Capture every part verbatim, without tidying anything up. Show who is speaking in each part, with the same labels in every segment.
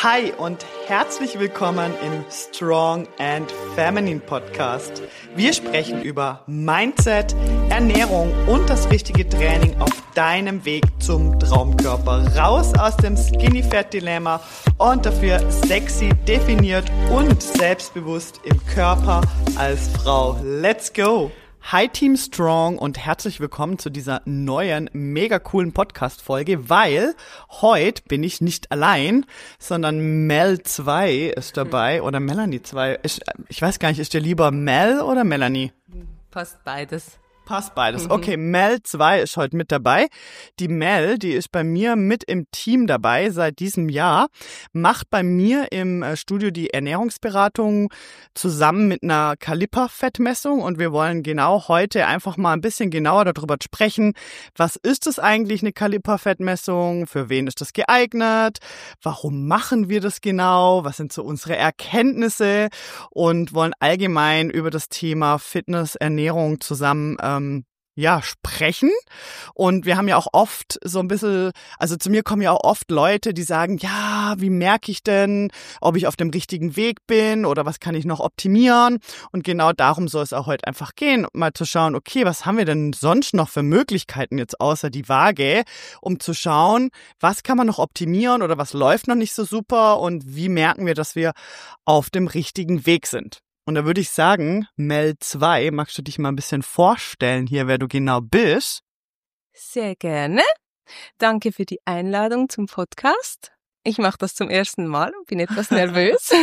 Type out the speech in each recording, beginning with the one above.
Speaker 1: Hi und herzlich willkommen im Strong and Feminine Podcast. Wir sprechen über Mindset, Ernährung und das richtige Training auf deinem Weg zum Traumkörper. Raus aus dem Skinny Fat Dilemma und dafür sexy, definiert und selbstbewusst im Körper als Frau. Let's go! Hi Team Strong und herzlich willkommen zu dieser neuen, mega coolen Podcast-Folge, weil heute bin ich nicht allein, sondern Mel zwei ist dabei oder Melanie zwei. Ich, ich weiß gar nicht, ist dir lieber Mel oder Melanie?
Speaker 2: Passt beides.
Speaker 1: Passt beides. Okay, Mel zwei ist heute mit dabei. Die Mel, die ist bei mir mit im Team dabei seit diesem Jahr, macht bei mir im Studio die Ernährungsberatung zusammen mit einer Kaliper-Fettmessung und wir wollen genau heute einfach mal ein bisschen genauer darüber sprechen, was ist es eigentlich, eine Kaliper-Fettmessung, für wen ist das geeignet, warum machen wir das genau, was sind so unsere Erkenntnisse und wollen allgemein über das Thema Fitness, Ernährung zusammen ähm, ja, sprechen. Und wir haben ja auch oft so ein bisschen, also zu mir kommen ja auch oft Leute, die sagen, ja, wie merke ich denn, ob ich auf dem richtigen Weg bin oder was kann ich noch optimieren? Und genau darum soll es auch heute einfach gehen, mal zu schauen, okay, was haben wir denn sonst noch für Möglichkeiten jetzt außer die Waage, um zu schauen, was kann man noch optimieren oder was läuft noch nicht so super und wie merken wir, dass wir auf dem richtigen Weg sind? Und da würde ich sagen, Mel zwei, magst du dich mal ein bisschen vorstellen hier, wer du genau bist?
Speaker 2: Sehr gerne. Danke für die Einladung zum Podcast. Ich mache das zum ersten Mal und bin etwas nervös.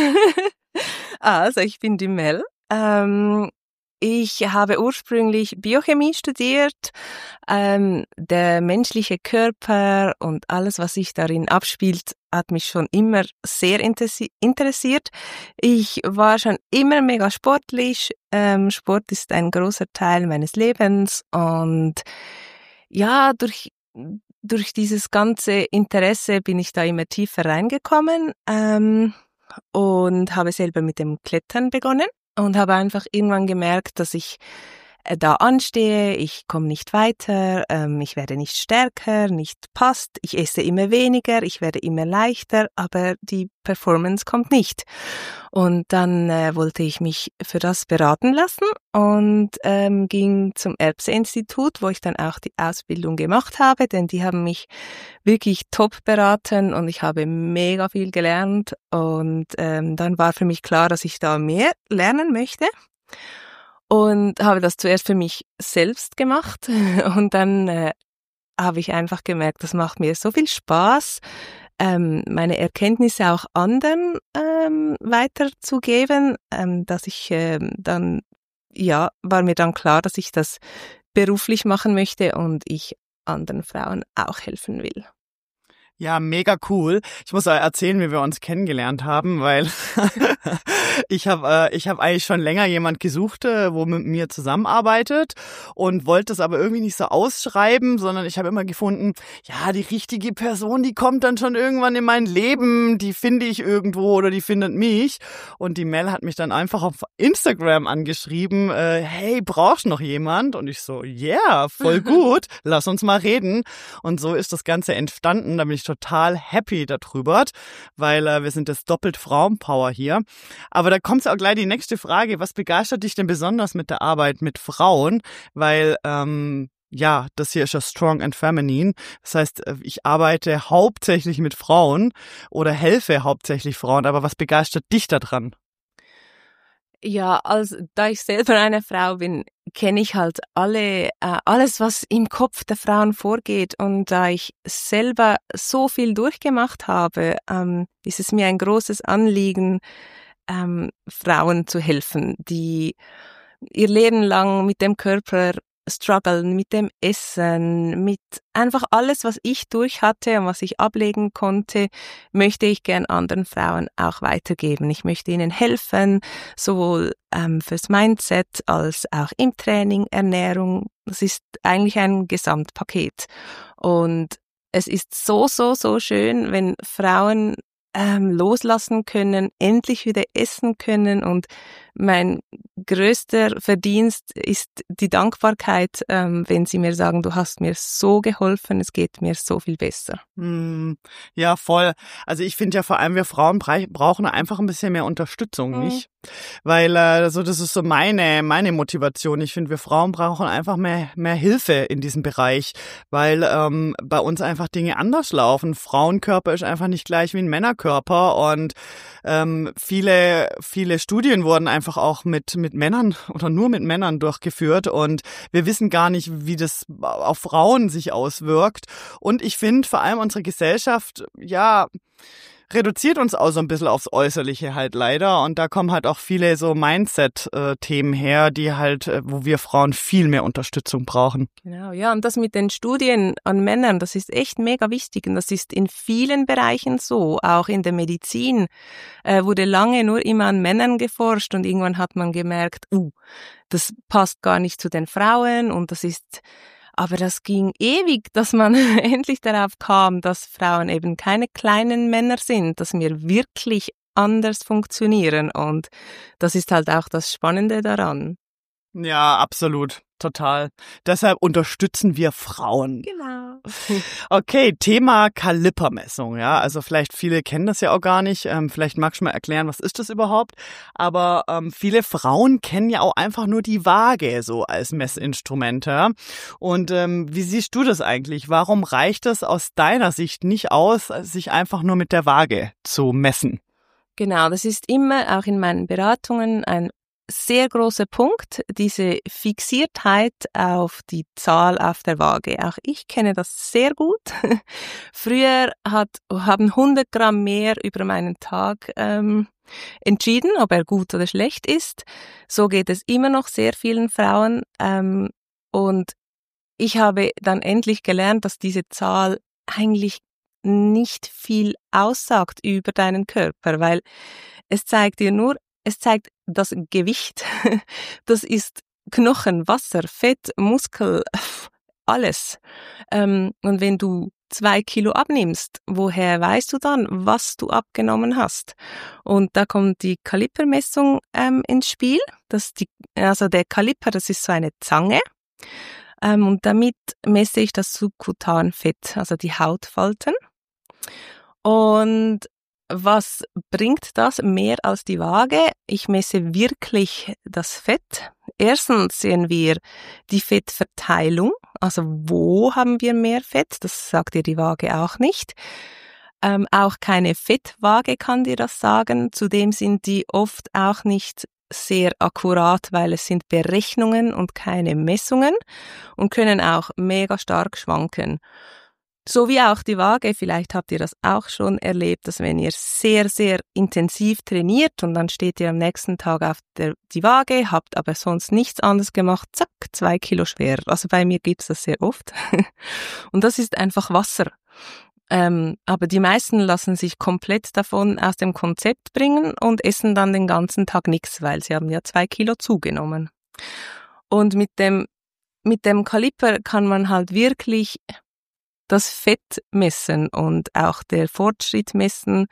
Speaker 2: Also, ich bin die Mel. Ähm, ich habe ursprünglich Biochemie studiert. Ähm, der menschliche Körper und alles, was sich darin abspielt, hat mich schon immer sehr interessiert. Ich war schon immer mega sportlich. Ähm, Sport ist ein großer Teil meines Lebens und ja, durch durch dieses ganze Interesse bin ich da immer tiefer reingekommen ähm, und habe selber mit dem Klettern begonnen und habe einfach irgendwann gemerkt, dass ich da anstehe, ich komme nicht weiter, ähm, ich werde nicht stärker, nicht passt, ich esse immer weniger, ich werde immer leichter, aber die Performance kommt nicht. Und dann äh, wollte ich mich für das beraten lassen und ähm, ging zum Erbse-Institut, wo ich dann auch die Ausbildung gemacht habe, denn die haben mich wirklich top beraten und ich habe mega viel gelernt und ähm, dann war für mich klar, dass ich da mehr lernen möchte. Und habe das zuerst für mich selbst gemacht und dann äh, habe ich einfach gemerkt, das macht mir so viel Spaß, ähm, meine Erkenntnisse auch anderen ähm, weiterzugeben, ähm, dass ich äh, dann, ja, war mir dann klar, dass ich das beruflich machen möchte und ich anderen Frauen auch helfen will.
Speaker 1: Ja, mega cool. Ich muss auch erzählen, wie wir uns kennengelernt haben, weil ich habe äh, ich habe eigentlich schon länger jemand gesucht, äh, wo mit mir zusammenarbeitet und wollte es aber irgendwie nicht so ausschreiben, sondern ich habe immer gefunden, ja, die richtige Person, die kommt dann schon irgendwann in mein Leben, die finde ich irgendwo oder die findet mich. Und die Mel hat mich dann einfach auf Instagram angeschrieben, äh, hey, brauchst noch jemand? Und ich so, yeah, voll gut, lass uns mal reden. Und so ist das Ganze entstanden, da bin ich total happy darüber, weil äh, wir sind das doppelt Frauenpower hier. Aber da kommt auch gleich die nächste Frage. Was begeistert dich denn besonders mit der Arbeit mit Frauen? Weil, ähm, ja, das hier ist ja Strong and Feminine. Das heißt, ich arbeite hauptsächlich mit Frauen oder helfe hauptsächlich Frauen. Aber was begeistert dich daran?
Speaker 2: Ja, also da ich selber eine Frau bin, kenne ich halt alle äh, alles, was im Kopf der Frauen vorgeht. Und da ich selber so viel durchgemacht habe, ähm, ist es mir ein großes Anliegen, ähm, Frauen zu helfen, die ihr Leben lang mit dem Körper strugglen, mit dem Essen, mit einfach alles, was ich durch hatte und was ich ablegen konnte, möchte ich gern anderen Frauen auch weitergeben. Ich möchte ihnen helfen, sowohl ähm, fürs Mindset als auch im Training, Ernährung. Das ist eigentlich ein Gesamtpaket. Und es ist so, so, so schön, wenn Frauen ähm, loslassen können, endlich wieder essen können und mein größter Verdienst ist die Dankbarkeit, ähm, wenn sie mir sagen, du hast mir so geholfen, es geht mir so viel besser.
Speaker 1: Hm, ja, voll. Also ich finde ja vor allem, wir Frauen brauchen einfach ein bisschen mehr Unterstützung, mhm. nicht? Weil äh, so das ist so meine meine Motivation. Ich finde, wir Frauen brauchen einfach mehr mehr Hilfe in diesem Bereich, weil ähm, bei uns einfach Dinge anders laufen. Frauenkörper ist einfach nicht gleich wie ein Männerkörper und ähm, viele viele Studien wurden einfach auch mit mit Männern oder nur mit Männern durchgeführt und wir wissen gar nicht, wie das auf Frauen sich auswirkt. Und ich finde vor allem unsere Gesellschaft, ja, reduziert uns auch so ein bisschen aufs Äußerliche halt leider und da kommen halt auch viele so Mindset-Themen her, die halt, wo wir Frauen viel mehr Unterstützung brauchen.
Speaker 2: Genau, ja, und das mit den Studien an Männern, das ist echt mega wichtig und das ist in vielen Bereichen so, auch in der Medizin äh, wurde lange nur immer an Männern geforscht und irgendwann hat man gemerkt, uh, das passt gar nicht zu den Frauen und das ist Aber das ging ewig, dass man endlich darauf kam, dass Frauen eben keine kleinen Männer sind, dass wir wirklich anders funktionieren. Und das ist halt auch das Spannende daran.
Speaker 1: Ja, absolut. Total. Deshalb unterstützen wir Frauen.
Speaker 2: Genau.
Speaker 1: Okay, Thema Kalipermessung. Ja, also vielleicht viele kennen das ja auch gar nicht. Ähm, vielleicht magst du mal erklären, was ist das überhaupt? Aber ähm, viele Frauen kennen ja auch einfach nur die Waage so als Messinstrument. Ja? Und ähm, wie siehst du das eigentlich? Warum reicht es aus deiner Sicht nicht aus, sich einfach nur mit der Waage zu messen?
Speaker 2: Genau, das ist immer auch in meinen Beratungen ein sehr großer Punkt, diese Fixiertheit auf die Zahl auf der Waage. Auch ich kenne das sehr gut. Früher hat, haben hundert Gramm mehr über meinen Tag ähm, entschieden, ob er gut oder schlecht ist. So geht es immer noch sehr vielen Frauen. Ähm, und ich habe dann endlich gelernt, dass diese Zahl eigentlich nicht viel aussagt über deinen Körper, weil es zeigt dir nur, es zeigt das Gewicht. Das ist Knochen, Wasser, Fett, Muskel, alles. Und wenn du zwei Kilo abnimmst, woher weißt du dann, was du abgenommen hast? Und da kommt die Kalipermessung ähm, ins Spiel. Das die, also der Kaliper, das ist so eine Zange. Ähm, und damit messe ich das Subkutanfett, also die Hautfalten. Und was bringt das mehr als die Waage? Ich messe wirklich das Fett. Erstens sehen wir die Fettverteilung, also wo haben wir mehr Fett? Das sagt dir die Waage auch nicht. Ähm, auch keine Fettwaage kann dir das sagen. Zudem sind die oft auch nicht sehr akkurat, weil es sind Berechnungen und keine Messungen und können auch mega stark schwanken. So wie auch die Waage, vielleicht habt ihr das auch schon erlebt, dass wenn ihr sehr, sehr intensiv trainiert und dann steht ihr am nächsten Tag auf der, die Waage, habt aber sonst nichts anderes gemacht, zack, zwei Kilo schwerer. Also bei mir gibt's das sehr oft. Und das ist einfach Wasser. Ähm, aber die meisten lassen sich komplett davon aus dem Konzept bringen und essen dann den ganzen Tag nichts, weil sie haben ja zwei Kilo zugenommen. Und mit dem, mit dem Kaliper kann man halt wirklich das Fett messen und auch der Fortschritt messen.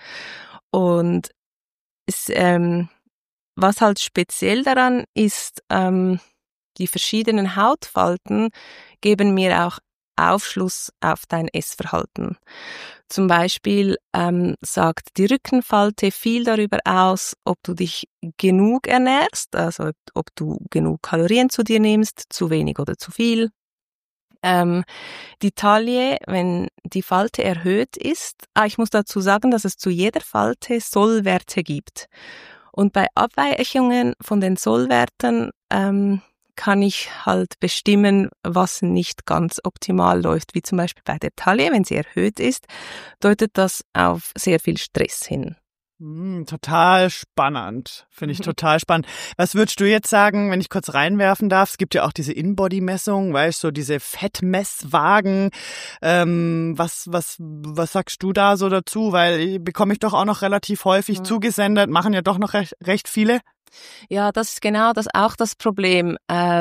Speaker 2: Und es, ähm, was halt speziell daran ist, ähm, die verschiedenen Hautfalten geben mir auch Aufschluss auf dein Essverhalten. Zum Beispiel ähm, sagt die Rückenfalte viel darüber aus, ob du dich genug ernährst, also ob du genug Kalorien zu dir nimmst, zu wenig oder zu viel. Ähm, die Taille, wenn die Falte erhöht ist, ah, ich muss dazu sagen, dass es zu jeder Falte Sollwerte gibt. Und bei Abweichungen von den Sollwerten ähm, kann ich halt bestimmen, was nicht ganz optimal läuft, wie zum Beispiel bei der Taille, wenn sie erhöht ist, deutet das auf sehr viel Stress hin.
Speaker 1: Mm, total spannend, finde ich total spannend. Was würdest du jetzt sagen, wenn ich kurz reinwerfen darf? Es gibt ja auch diese In-Body-Messung, weißt du, so diese Fettmesswagen. Ähm, was, was, was sagst du da so dazu? Weil bekomme ich doch auch noch relativ häufig mhm. zugesendet, machen ja doch noch recht, recht viele.
Speaker 2: Ja, das ist genau das auch das Problem. Ähm,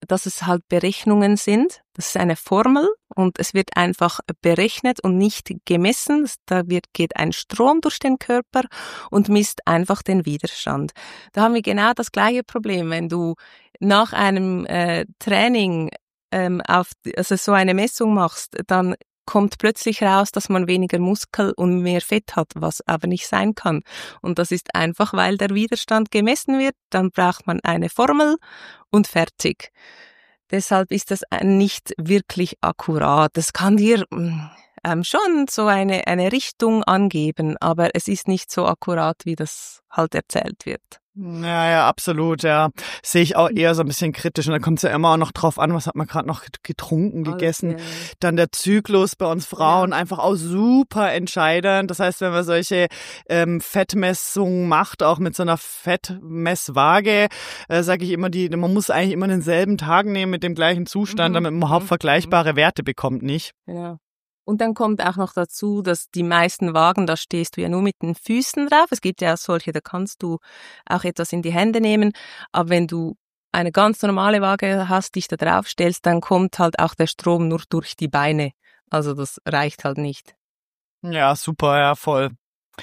Speaker 2: dass es halt Berechnungen sind. Das ist eine Formel und es wird einfach berechnet und nicht gemessen. Da wird, geht ein Strom durch den Körper und misst einfach den Widerstand. Da haben wir genau das gleiche Problem. Wenn du nach einem äh, Training ähm, auf, also so eine Messung machst, dann kommt plötzlich raus, dass man weniger Muskel und mehr Fett hat, was aber nicht sein kann. Und das ist einfach, weil der Widerstand gemessen wird, dann braucht man eine Formel und fertig. Deshalb ist das nicht wirklich akkurat. Das kann dir ähm, schon so eine, eine Richtung angeben, aber es ist nicht so akkurat, wie das halt erzählt wird.
Speaker 1: Ja, ja, absolut, ja. Sehe ich auch eher so ein bisschen kritisch. Und dann kommt es ja immer auch noch drauf an, was hat man gerade noch getrunken, gegessen.
Speaker 2: Alles, ja.
Speaker 1: Dann der Zyklus bei uns Frauen
Speaker 2: Ja.
Speaker 1: einfach auch super entscheidend. Das heißt, wenn man solche ähm, Fettmessungen macht, auch mit so einer Fettmesswaage, äh, sage ich immer, die man muss eigentlich immer denselben Tag nehmen mit dem gleichen Zustand,
Speaker 2: Mhm.
Speaker 1: damit man überhaupt
Speaker 2: Mhm.
Speaker 1: vergleichbare Werte bekommt, nicht?
Speaker 2: Genau. Und dann kommt auch noch dazu, dass die meisten Wagen, da stehst du ja nur mit den Füßen drauf. Es gibt ja auch solche, da kannst du auch etwas in die Hände nehmen. Aber wenn du eine ganz normale Waage hast, dich da drauf stellst, dann kommt halt auch der Strom nur durch die Beine. Also das reicht halt nicht.
Speaker 1: Ja, super, ja, voll.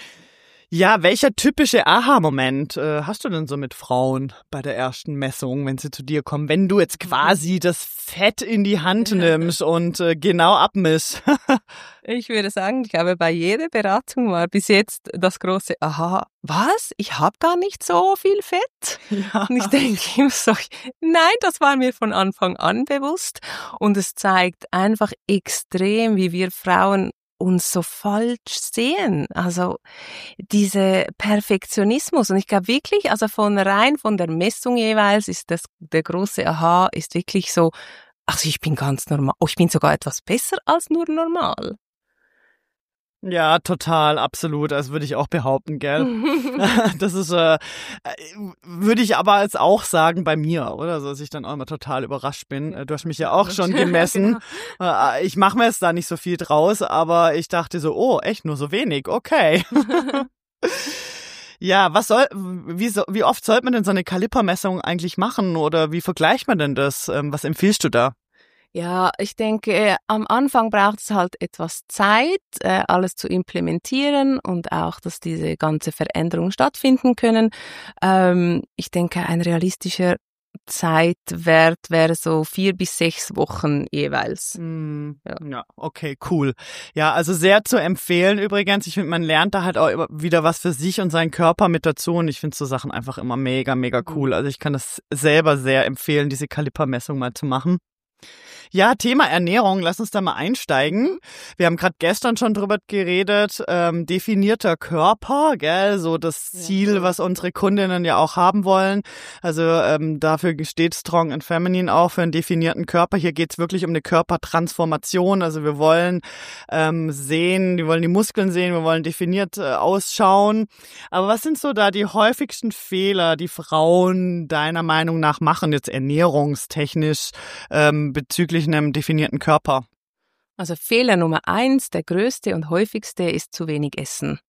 Speaker 1: Ja, welcher typische Aha-Moment äh, hast du denn so mit Frauen bei der ersten Messung, wenn sie zu dir kommen, wenn du jetzt quasi das Fett in die Hand nimmst und äh, genau abmisst?
Speaker 2: Ich würde sagen, ich glaube, bei jeder Beratung war bis jetzt das große Aha, was? Ich habe gar nicht so viel Fett?
Speaker 1: Ja.
Speaker 2: Und ich denke immer so, nein, das war mir von Anfang an bewusst. Und es zeigt einfach extrem, wie wir Frauen uns so falsch sehen. Also diese Perfektionismus. Und ich glaube wirklich, also von rein von der Messung jeweils ist das der große Aha, ist wirklich so, ach, ich bin ganz normal. Oh, ich bin sogar etwas besser als nur normal.
Speaker 1: Ja, total, absolut. Das würde ich auch behaupten, gell? Das ist, äh, würde ich aber jetzt auch sagen bei mir, oder? So, dass ich dann auch immer total überrascht bin. Du hast mich ja auch schon gemessen. Genau. Ich mache mir jetzt da nicht so viel draus, aber ich dachte so, oh, echt nur so wenig, okay. Ja, was soll, wie, so, wie oft sollte man denn so eine Kalipermessung eigentlich machen oder wie vergleicht man denn das? Was empfiehlst du da?
Speaker 2: Ja, ich denke, äh, am Anfang braucht es halt etwas Zeit, äh, alles zu implementieren und auch, dass diese ganze Veränderungen stattfinden können. Ähm, ich denke, ein realistischer Zeitwert wäre so vier bis sechs Wochen jeweils.
Speaker 1: Mm,
Speaker 2: ja.
Speaker 1: ja, okay, cool. Ja, also sehr zu empfehlen übrigens. Ich finde, man lernt da halt auch immer wieder was für sich und seinen Körper mit dazu und ich finde so Sachen einfach immer mega, mega cool. Also ich kann das selber sehr empfehlen, diese Kalipermessung mal zu machen. Ja, Thema Ernährung, lass uns da mal einsteigen. Wir haben gerade gestern schon drüber geredet, ähm, definierter Körper, gell, so das Ziel, ja, was unsere Kundinnen ja auch haben wollen. Also ähm, dafür steht Strong and Feminine auch für einen definierten Körper. Hier geht's wirklich um eine Körpertransformation. Also wir wollen ähm, sehen, wir wollen die Muskeln sehen, wir wollen definiert äh, ausschauen. Aber was sind so da die häufigsten Fehler, die Frauen deiner Meinung nach machen, jetzt ernährungstechnisch, ähm, bezüglich einem definierten Körper?
Speaker 2: Also Fehler Nummer eins, der größte und häufigste, ist zu wenig Essen.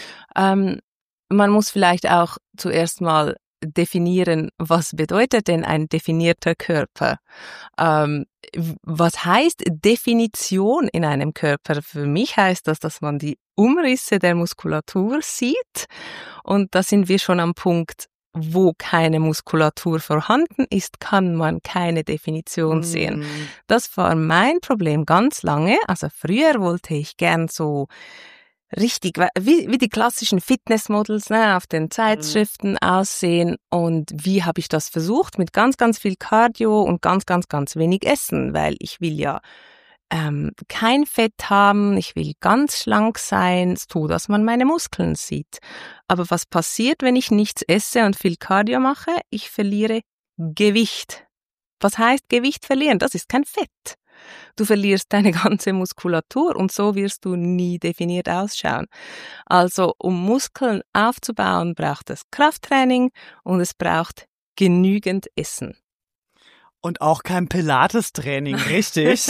Speaker 2: Ähm, man muss vielleicht auch zuerst mal definieren, was bedeutet denn ein definierter Körper? Ähm, was heißt Definition in einem Körper? Für mich heißt das, dass man die Umrisse der Muskulatur sieht und da sind wir schon am Punkt, wo keine Muskulatur vorhanden ist, kann man keine Definition mm. sehen. Das war mein Problem ganz lange. Also früher wollte ich gern so richtig, wie, wie die klassischen Fitnessmodels, ne, auf den Zeitschriften mm. aussehen. Und wie habe ich das versucht? Mit ganz, ganz viel Cardio und ganz, ganz, ganz wenig Essen, weil ich will ja ähm, kein Fett haben, ich will ganz schlank sein, so dass man meine Muskeln sieht. Aber was passiert, wenn ich nichts esse und viel Cardio mache? Ich verliere Gewicht. Was heißt Gewicht verlieren? Das ist kein Fett. Du verlierst deine ganze Muskulatur und so wirst du nie definiert ausschauen. Also um Muskeln aufzubauen, braucht es Krafttraining und es braucht genügend Essen.
Speaker 1: Und auch kein Pilates-Training, richtig?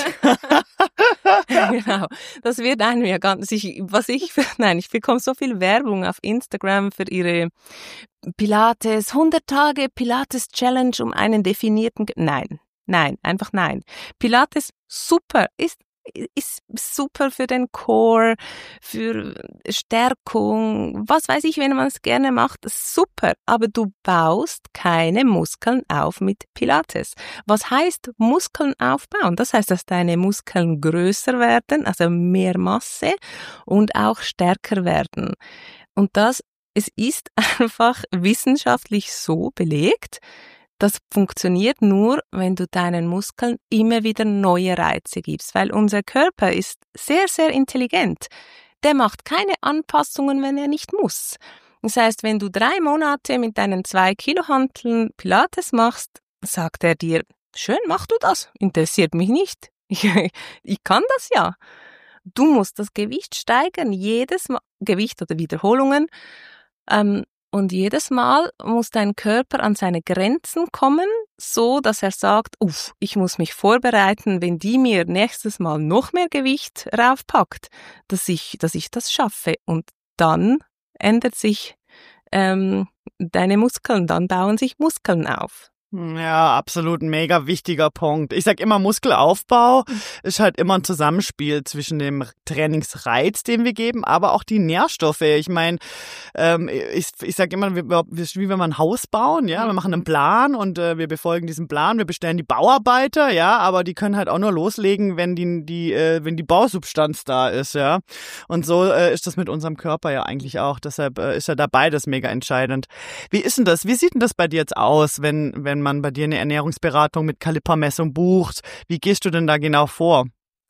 Speaker 2: Genau. Das wird einem ja ganz, ich, was ich, nein, ich bekomme so viel Werbung auf Instagram für ihre Pilates, hundert Tage Pilates Challenge um einen definierten, nein. Nein, einfach nein. Pilates, super, ist ist super für den Core, für Stärkung, was weiß ich, wenn man es gerne macht, super. Aber du baust keine Muskeln auf mit Pilates. Was heißt Muskeln aufbauen? Das heißt, dass deine Muskeln größer werden, also mehr Masse und auch stärker werden. Und das, es ist einfach wissenschaftlich so belegt. Das funktioniert nur, wenn du deinen Muskeln immer wieder neue Reize gibst, weil unser Körper ist sehr, sehr intelligent. Der macht keine Anpassungen, wenn er nicht muss. Das heißt, wenn du drei Monate mit deinen zwei Kilo Hanteln Pilates machst, sagt er dir, schön, mach du das, interessiert mich nicht. Ich, ich kann das ja. Du musst das Gewicht steigern, jedes Mal, Gewicht oder Wiederholungen, ähm, und jedes Mal muss dein Körper an seine Grenzen kommen, so dass er sagt, uff, ich muss mich vorbereiten, wenn die mir nächstes Mal noch mehr Gewicht raufpackt, dass ich, dass ich das schaffe. Und dann ändert sich ähm, deine Muskeln, dann bauen sich Muskeln auf.
Speaker 1: Ja, absolut ein mega wichtiger Punkt. Ich sag immer, Muskelaufbau ist halt immer ein Zusammenspiel zwischen dem Trainingsreiz, den wir geben, aber auch die Nährstoffe. Ich meine, ähm, ich, ich sag immer, wir, wir, wie wenn wir ein Haus bauen, ja, wir machen einen Plan und äh, wir befolgen diesen Plan, wir bestellen die Bauarbeiter, ja, aber die können halt auch nur loslegen, wenn die, die, äh, wenn die Bausubstanz da ist, ja. Und so äh, ist das mit unserem Körper ja eigentlich auch. Deshalb äh, ist ja da beides mega entscheidend. Wie ist denn das? Wie sieht denn das bei dir jetzt aus, wenn, wenn man bei dir eine Ernährungsberatung mit Kalipermessung bucht? Wie gehst du denn da genau vor?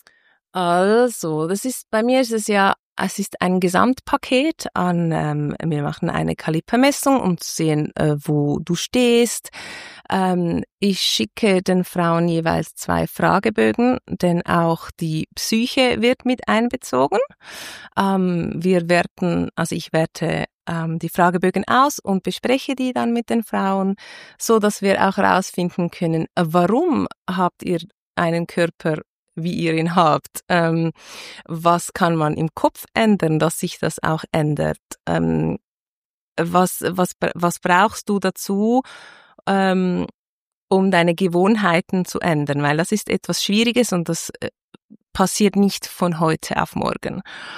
Speaker 2: Also, das ist, bei mir ist es ja, es ist ein Gesamtpaket an, ähm, wir machen eine Kalipermessung, um zu sehen, äh, wo du stehst. Ähm, ich schicke den Frauen jeweils zwei Fragebögen, denn auch die Psyche wird mit einbezogen. Ähm, wir werten, also ich werte ähm, die Fragebögen aus und bespreche die dann mit den Frauen, so dass wir auch herausfinden können, warum habt ihr einen Körper, wie ihr ihn habt. Ähm, was kann man im Kopf ändern, dass sich das auch ändert? Ähm, was, was, was brauchst du dazu, ähm, um deine Gewohnheiten zu ändern? Weil das ist etwas Schwieriges und das äh, passiert nicht von heute auf morgen.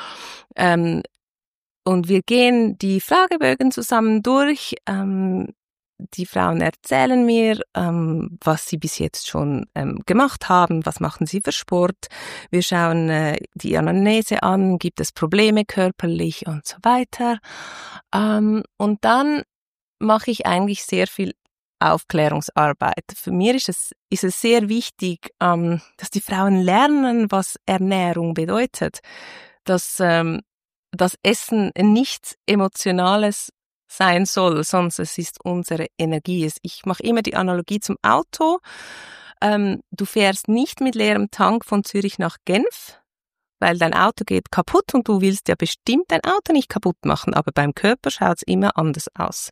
Speaker 2: Ähm, und wir gehen die Fragebögen zusammen durch. Ähm, Die Frauen erzählen mir, ähm, was sie bis jetzt schon ähm, gemacht haben, was machen sie für Sport. Wir schauen äh, die Anamnese an, gibt es Probleme körperlich und so weiter. Ähm, und dann mache ich eigentlich sehr viel Aufklärungsarbeit. Für mich ist es, ist es sehr wichtig, ähm, dass die Frauen lernen, was Ernährung bedeutet. Dass ähm, das Essen nichts Emotionales sein soll, sonst es ist unsere Energie. Ich mache immer die Analogie zum Auto. Ähm, du fährst nicht mit leerem Tank von Zürich nach Genf, weil dein Auto geht kaputt und du willst ja bestimmt dein Auto nicht kaputt machen, aber beim Körper schaut es immer anders aus.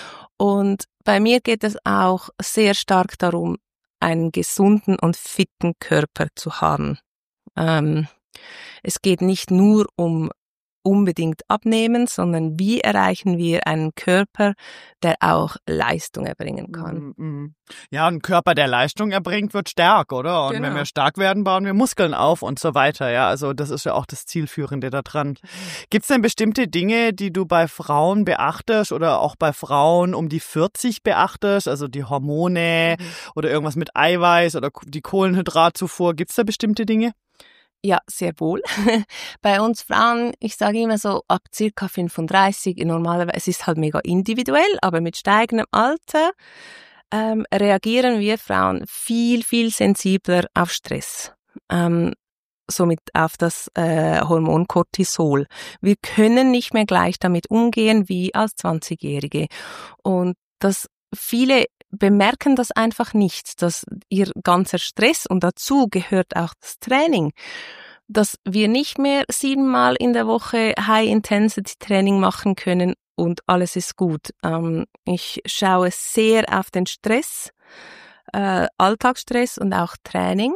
Speaker 2: Und bei mir geht es auch sehr stark darum, einen gesunden und fitten Körper zu haben. Ähm, es geht nicht nur um unbedingt abnehmen, sondern wie erreichen wir einen Körper, der auch Leistung erbringen kann.
Speaker 1: Ja, ein Körper, der Leistung erbringt, wird stark, oder? Und
Speaker 2: Genau.
Speaker 1: wenn wir stark werden, bauen wir Muskeln auf und so weiter. Ja, also das ist ja auch das Zielführende da dran. Gibt es denn bestimmte Dinge, die du bei Frauen beachtest oder auch bei Frauen um die vierzig beachtest? Also die Hormone mhm. oder irgendwas mit Eiweiß oder die Kohlenhydratzufuhr. Gibt es da bestimmte Dinge?
Speaker 2: Ja, sehr wohl. Bei uns Frauen, ich sage immer so, ab circa fünfunddreißig, normalerweise, es ist halt mega individuell, aber mit steigendem Alter ähm, reagieren wir Frauen viel, viel sensibler auf Stress. Ähm, somit auf das äh, Hormon Cortisol. Wir können nicht mehr gleich damit umgehen wie als zwanzigjährige. Und das viele bemerken das einfach nicht, dass ihr ganzer Stress, und dazu gehört auch das Training, dass wir nicht mehr siebenmal in der Woche High-Intensity-Training machen können und alles ist gut. Ähm, ich schaue sehr auf den Stress, äh, Alltagsstress und auch Training,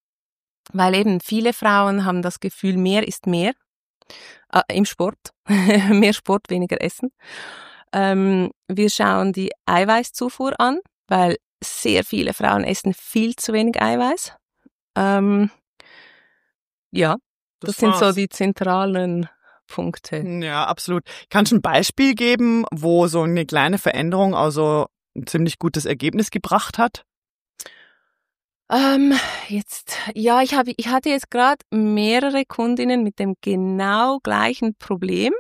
Speaker 2: weil eben viele Frauen haben das Gefühl, mehr ist mehr äh, im Sport, mehr Sport, weniger Essen. Ähm, wir schauen die Eiweißzufuhr an, weil sehr viele Frauen essen viel zu wenig Eiweiß. Ähm, ja, das, das sind so die zentralen Punkte.
Speaker 1: Ja, absolut. Kannst du ein Beispiel geben, wo so eine kleine Veränderung also ein ziemlich gutes Ergebnis gebracht hat?
Speaker 2: Ähm, jetzt, ja, ich habe, ich hatte jetzt gerade mehrere Kundinnen mit dem genau gleichen Problem.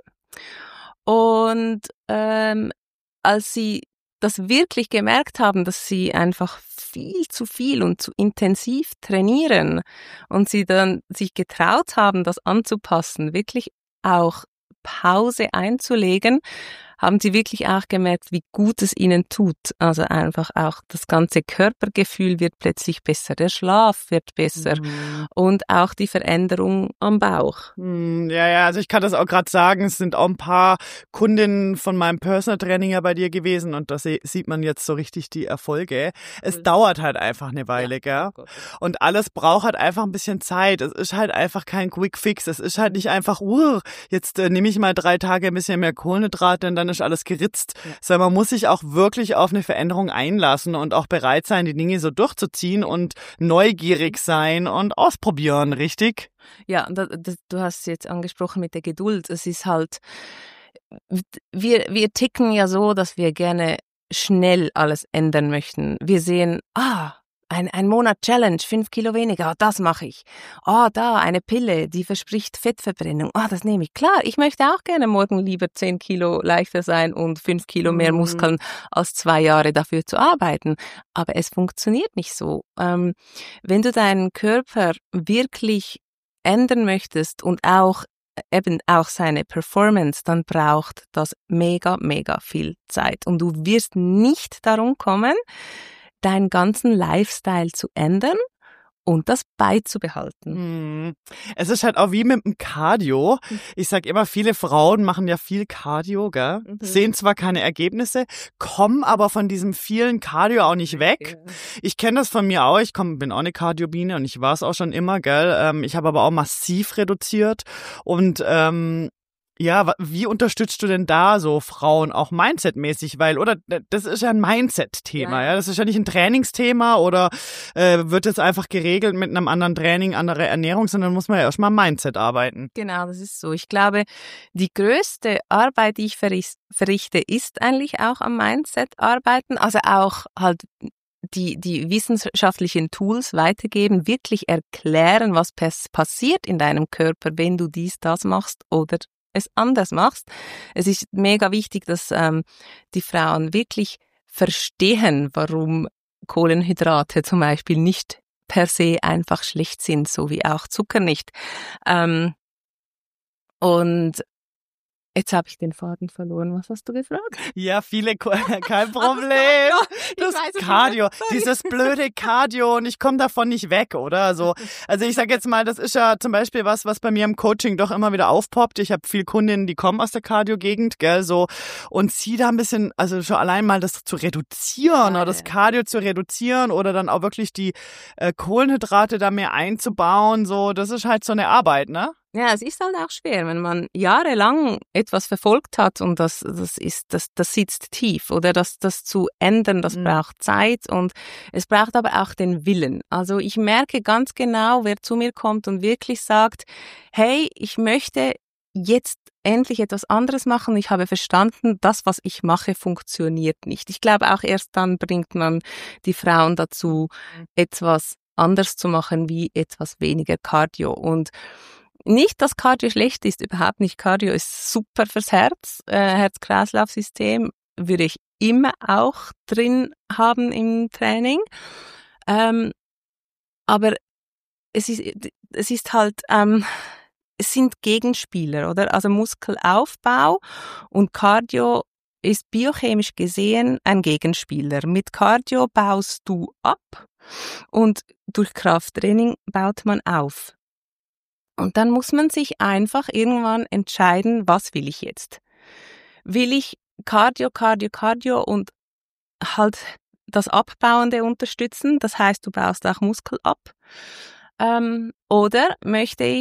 Speaker 2: Und ähm, als sie das wirklich gemerkt haben, dass sie einfach viel zu viel und zu intensiv trainieren und sie dann sich getraut haben, das anzupassen, wirklich auch Pause einzulegen, haben sie wirklich auch gemerkt, wie gut es ihnen tut. Also einfach auch das ganze Körpergefühl wird plötzlich besser, der Schlaf wird besser mhm. und auch die Veränderung am Bauch.
Speaker 1: Ja, ja, also ich kann das auch gerade sagen, es sind auch ein paar Kundinnen von meinem Personal Training ja bei dir gewesen und da sieht man jetzt so richtig die Erfolge. Es mhm. dauert halt einfach eine Weile, ja, gell? Und alles braucht halt einfach ein bisschen Zeit. Es ist halt einfach kein Quick Fix. Es ist halt nicht einfach, uh, jetzt äh, nehme ich mal drei Tage ein bisschen mehr Kohlenhydrate und dann ist alles geritzt, ja. sondern man muss sich auch wirklich auf eine Veränderung einlassen und auch bereit sein, die Dinge so durchzuziehen und neugierig sein und ausprobieren, richtig?
Speaker 2: Ja, das, das, du hast jetzt angesprochen mit der Geduld. Es ist halt, wir, wir ticken ja so, dass wir gerne schnell alles ändern möchten. Wir sehen, ah, Ein, ein Monat Challenge, fünf Kilo weniger, das mache ich. Ah, oh, da, eine Pille, die verspricht Fettverbrennung. Ah, oh, das nehme ich. Klar, ich möchte auch gerne morgen lieber zehn Kilo leichter sein und fünf Kilo mehr Muskeln, als zwei Jahre dafür zu arbeiten. Aber es funktioniert nicht so. Ähm, wenn du deinen Körper wirklich ändern möchtest und auch eben auch seine Performance, dann braucht das mega, mega viel Zeit. Und du wirst nicht darum kommen, deinen ganzen Lifestyle zu ändern und das beizubehalten.
Speaker 1: Es ist halt auch wie mit dem Cardio. Ich sag immer, viele Frauen machen ja viel Cardio, gell? Mhm. Sehen zwar keine Ergebnisse, kommen aber von diesem vielen Cardio auch nicht weg. Ich kenne das von mir auch. Ich komm, bin auch eine Cardiobiene und ich war es auch schon immer, gell? Ich habe aber auch massiv reduziert und ähm, ja, wie unterstützt du denn da so Frauen auch mindsetmäßig? Weil, oder, das ist ja ein Mindset-Thema, ja. ja? Das ist ja nicht ein Trainingsthema oder äh, wird es einfach geregelt mit einem anderen Training, andere Ernährung, sondern muss man ja erstmal Mindset arbeiten.
Speaker 2: Genau, das ist so. Ich glaube, die größte Arbeit, die ich verrichte, ist eigentlich auch am Mindset arbeiten. Also auch halt die, die wissenschaftlichen Tools weitergeben, wirklich erklären, was passiert in deinem Körper, wenn du dies, das machst oder es anders machst. Es ist mega wichtig, dass ähm, die Frauen wirklich verstehen, warum Kohlenhydrate zum Beispiel nicht per se einfach schlecht sind, so wie auch Zucker nicht. Ähm, und jetzt habe ich den Faden verloren. Was hast du gefragt?
Speaker 1: Ja, viele, kein Problem. Das Cardio, dieses blöde Cardio und ich komme davon nicht weg, oder? Also, also ich sage jetzt mal, das ist ja zum Beispiel was, was bei mir im Coaching doch immer wieder aufpoppt. Ich habe viele Kundinnen, die kommen aus der Cardio-Gegend, gell, so und sie da ein bisschen, also schon allein mal das zu reduzieren, oder das Cardio zu reduzieren oder dann auch wirklich die äh, Kohlenhydrate da mehr einzubauen, so, das ist halt so eine Arbeit, ne?
Speaker 2: Ja, es ist halt auch schwer, wenn man jahrelang etwas verfolgt hat und das, das ist, das, das sitzt tief oder das, das zu ändern, das mhm. braucht Zeit und es braucht aber auch den Willen. Also ich merke ganz genau, wer zu mir kommt und wirklich sagt, hey, ich möchte jetzt endlich etwas anderes machen. Ich habe verstanden, das, was ich mache, funktioniert nicht. Ich glaube, auch erst dann bringt man die Frauen dazu, etwas anders zu machen, wie etwas weniger Cardio und nicht, dass Cardio schlecht ist, überhaupt nicht. Cardio ist super fürs Herz, äh, Herz-Kreislauf-System würde ich immer auch drin haben im Training. Ähm, aber es ist, es ist halt, ähm, es sind Gegenspieler, oder? Also Muskelaufbau und Cardio ist biochemisch gesehen ein Gegenspieler. Mit Cardio baust du ab und durch Krafttraining baut man auf. Und dann muss man sich einfach irgendwann entscheiden, was will ich jetzt? Will ich Cardio, Cardio, Cardio und halt das Abbauende unterstützen? Das heißt, du baust auch Muskel ab. Ähm, oder möchte ich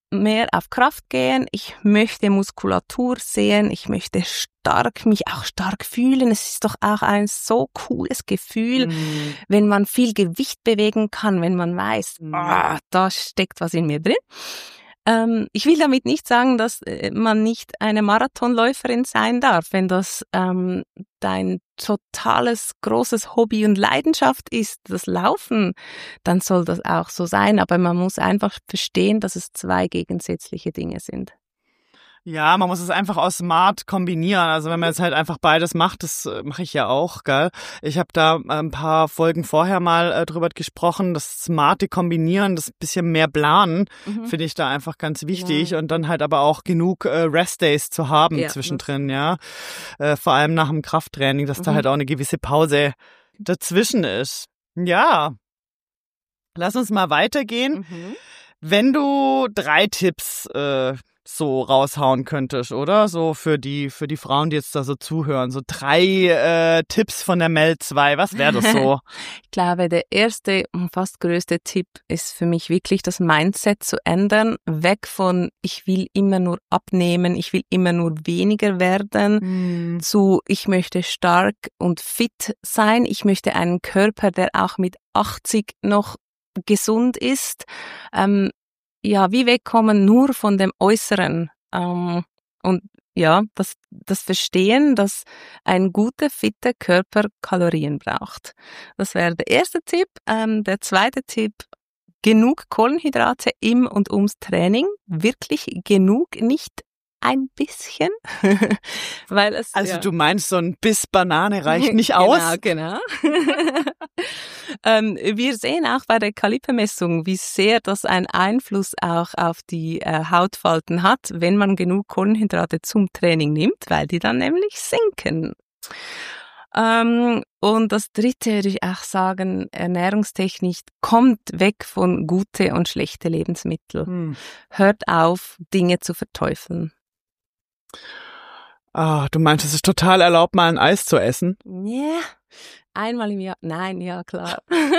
Speaker 2: mehr auf Kraft gehen, ich möchte Muskulatur sehen, ich möchte stark, mich auch stark fühlen. Es ist doch auch ein so cooles Gefühl, mm. wenn man viel Gewicht bewegen kann, wenn man weiß, mm. ah, da steckt was in mir drin. Ähm, ich will damit nicht sagen, dass man nicht eine Marathonläuferin sein darf. Wenn das ähm, dein totales, großes Hobby und Leidenschaft ist, das Laufen, dann soll das auch so sein. Aber man muss einfach verstehen, dass es zwei gegensätzliche Dinge sind.
Speaker 1: Ja, man muss es einfach auch smart kombinieren. Also wenn man jetzt halt einfach beides macht, das mache ich ja auch, gell. Ich habe da ein paar Folgen vorher mal äh, drüber gesprochen, das smarte Kombinieren, das bisschen mehr planen, mhm. finde ich da einfach ganz wichtig. Ja. Und dann halt aber auch genug äh, Restdays zu haben ja. zwischendrin, ja. Äh, vor allem nach dem Krafttraining, dass mhm. da halt auch eine gewisse Pause dazwischen ist. Ja, lass uns mal weitergehen. Mhm. Wenn du drei Tipps äh, so raushauen könntest, oder? So für die für die Frauen, die jetzt da so zuhören. So drei äh, Tipps von der Mel zwei. Was wäre das so?
Speaker 2: Ich glaube, der erste und fast größte Tipp ist für mich wirklich das Mindset zu ändern. Weg von ich will immer nur abnehmen, ich will immer nur weniger werden, mm. zu ich möchte stark und fit sein. Ich möchte einen Körper, der auch mit achtzig noch gesund ist. Ähm, ja, wie wegkommen nur von dem Äußeren. Ähm, und ja, das, das Verstehen, dass ein guter, fitter Körper Kalorien braucht. Das wäre der erste Tipp. Ähm, der zweite Tipp, genug Kohlenhydrate im und ums Training. Wirklich genug, nicht ein bisschen. Weil es,
Speaker 1: also
Speaker 2: ja.
Speaker 1: du meinst, so ein Biss Banane reicht nicht aus?
Speaker 2: Genau, genau. ähm, wir sehen auch bei der Kalipermessung, wie sehr das einen Einfluss auch auf die äh, Hautfalten hat, wenn man genug Kohlenhydrate zum Training nimmt, weil die dann nämlich sinken. Ähm, und das dritte würde ich auch sagen, ernährungstechnisch, kommt weg von gute und schlechte Lebensmittel. Hm. Hört auf, Dinge zu verteufeln.
Speaker 1: Ah, du meinst, es ist total erlaubt, mal ein Eis zu essen?
Speaker 2: Ja, yeah. Einmal im Jahr. Nein, ja, klar.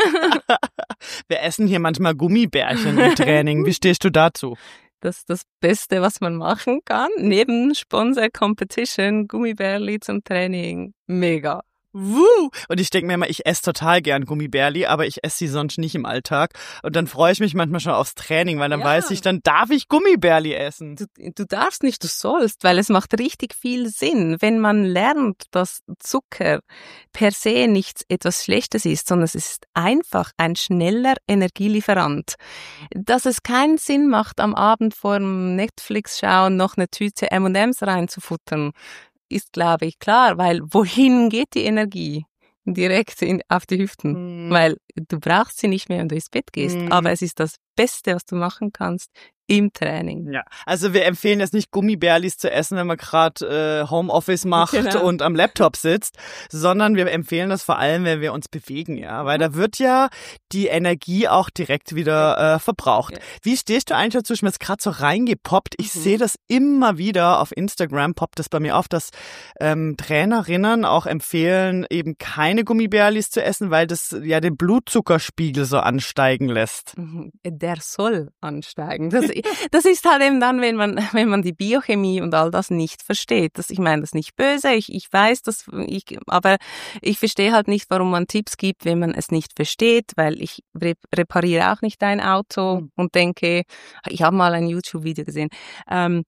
Speaker 1: Wir essen hier manchmal Gummibärchen im Training. Wie stehst du dazu?
Speaker 2: Das ist das Beste, was man machen kann. Neben Sponsor Competition, Gummibärli zum Training. Mega.
Speaker 1: Wuh! Und ich denke mir immer, ich esse total gern Gummibärli, aber ich esse sie sonst nicht im Alltag. Und dann freue ich mich manchmal schon aufs Training, weil dann ja. weiß ich, dann darf ich Gummibärli essen.
Speaker 2: Du, du darfst nicht, du sollst, weil es macht richtig viel Sinn. Wenn man lernt, dass Zucker per se nichts etwas Schlechtes ist, sondern es ist einfach ein schneller Energielieferant. Dass es keinen Sinn macht, am Abend vor dem Netflix schauen, noch eine Tüte M und M's reinzufuttern, ist, glaube ich, klar, weil wohin geht die Energie? Direkt in, auf die Hüften, mm. weil du brauchst sie nicht mehr, wenn du ins Bett gehst, mm. aber es ist das Beste, was du machen kannst im Training.
Speaker 1: Ja, also wir empfehlen jetzt nicht Gummibärlis zu essen, wenn man gerade äh, Homeoffice macht genau. und am Laptop sitzt, sondern wir empfehlen das vor allem, wenn wir uns bewegen, ja, weil mhm. da wird ja die Energie auch direkt wieder äh, verbraucht. Ja. Wie stehst du eigentlich dazu? Ich bin jetzt gerade so reingepoppt. Ich mhm. sehe das immer wieder auf Instagram, poppt das bei mir auf, dass ähm, Trainerinnen auch empfehlen, eben keine Gummibärlis zu essen, weil das ja den Blutzuckerspiegel so ansteigen lässt.
Speaker 2: Der soll ansteigen. Das Das ist halt eben dann, wenn man, wenn man die Biochemie und all das nicht versteht. Das, ich meine, das ist nicht böse, ich, ich weiß, dass ich, aber ich verstehe halt nicht, warum man Tipps gibt, wenn man es nicht versteht, weil ich repariere auch nicht ein Auto mhm. und denke, ich habe mal ein YouTube-Video gesehen. Ähm,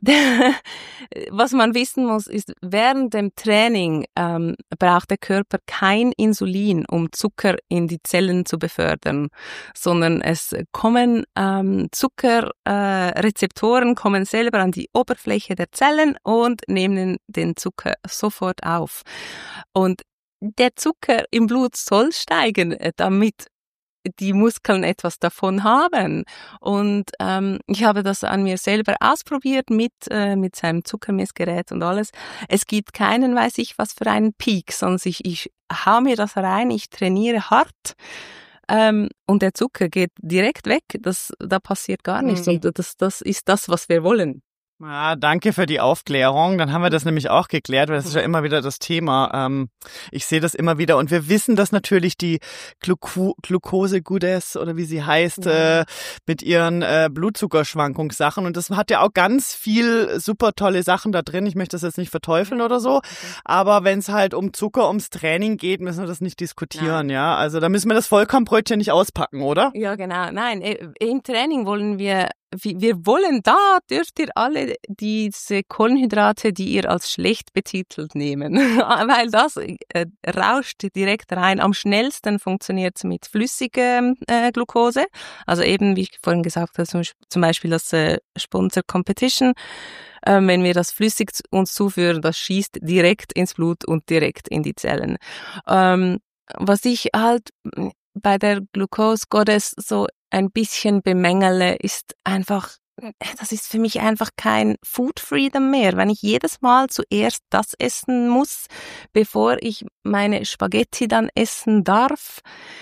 Speaker 2: was man wissen muss, ist, während dem Training ähm, braucht der Körper kein Insulin, um Zucker in die Zellen zu befördern, sondern es kommen ähm, Zucker äh, Rezeptoren kommen selber an die Oberfläche der Zellen und nehmen den Zucker sofort auf. Und der Zucker im Blut soll steigen, damit die Muskeln etwas davon haben. Und ähm, ich habe das an mir selber ausprobiert mit äh, mit seinem Zuckermessgerät und alles. Es gibt keinen, weiß ich, was für einen Peak, sondern ich, ich hau mir das rein, ich trainiere hart. Ähm, und der Zucker geht direkt weg, das, da passiert gar nichts. Mhm. Und das, das ist das, was wir wollen.
Speaker 1: Ja, danke für die Aufklärung. Dann haben wir das nämlich auch geklärt, weil das ist ja immer wieder das Thema. Ähm, ich sehe das immer wieder und wir wissen, dass natürlich die Gluco- Glucose-Goodess oder wie sie heißt,
Speaker 2: Ja.
Speaker 1: äh, mit ihren äh, Blutzuckerschwankungssachen und das hat ja auch ganz viel super tolle Sachen da drin. Ich möchte das jetzt nicht verteufeln oder so, aber wenn es halt um Zucker, ums Training geht, müssen wir das nicht diskutieren,
Speaker 2: Nein.
Speaker 1: ja. Also da müssen wir das Vollkornbrötchen nicht auspacken, oder?
Speaker 2: Ja, genau. Nein, äh, im Training wollen wir, wir wir wollen da, dürft ihr alle diese Kohlenhydrate, die ihr als schlecht betitelt, nehmen. Weil das äh, rauscht direkt rein. Am schnellsten funktioniert es mit flüssiger äh, Glucose. Also eben, wie ich vorhin gesagt habe, zum, zum Beispiel das äh, Sponsor Competition. Ähm, wenn wir das flüssig uns zuführen, das schießt direkt ins Blut und direkt in die Zellen. Ähm, was ich halt bei der Glucose Goddess so ein bisschen bemängele, ist einfach, das ist für mich einfach kein Food Freedom mehr. Wenn ich jedes Mal zuerst das essen muss, bevor ich meine Spaghetti dann essen darf,